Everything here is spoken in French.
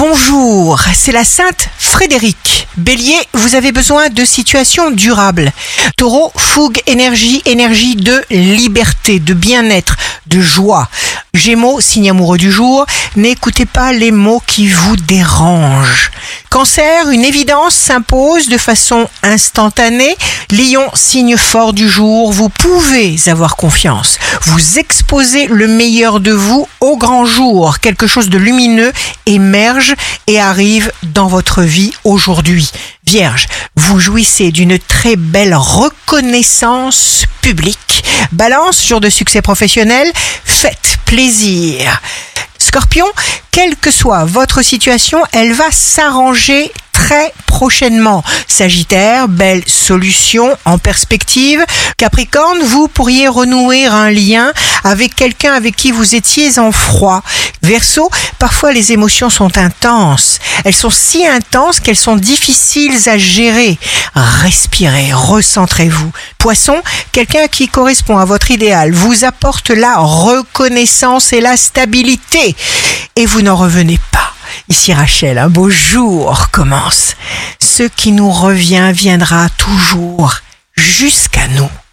Bonjour, c'est la Sainte Frédérique. Bélier, vous avez besoin de situations durables. Taureau, fougue, énergie de liberté, de bien-être, de joie. Gémeaux, signe amoureux du jour, n'écoutez pas les mots qui vous dérangent. Cancer, une évidence s'impose de façon instantanée. Lion, signe fort du jour, vous pouvez avoir confiance. Vous exposez le meilleur de vous au grand jour. Quelque chose de lumineux émerge et arrive dans votre vie aujourd'hui. Vierge, vous jouissez d'une très belle reconnaissance publique. Balance, jour de succès professionnel, faites plaisir. Scorpion, quelle que soit votre situation, elle va s'arranger très prochainement. Sagittaire, belle solution en perspective. Capricorne, vous pourriez renouer un lien avec quelqu'un avec qui vous étiez en froid. Verseau, parfois les émotions sont intenses. Elles sont si intenses qu'elles sont difficiles à gérer. Respirez, recentrez-vous. Poisson, quelqu'un qui correspond à votre idéal vous apporte la reconnaissance et la stabilité. Et vous n'en revenez pas. Ici Rachel, un beau jour commence. Ce qui nous revient viendra toujours jusqu'à nous.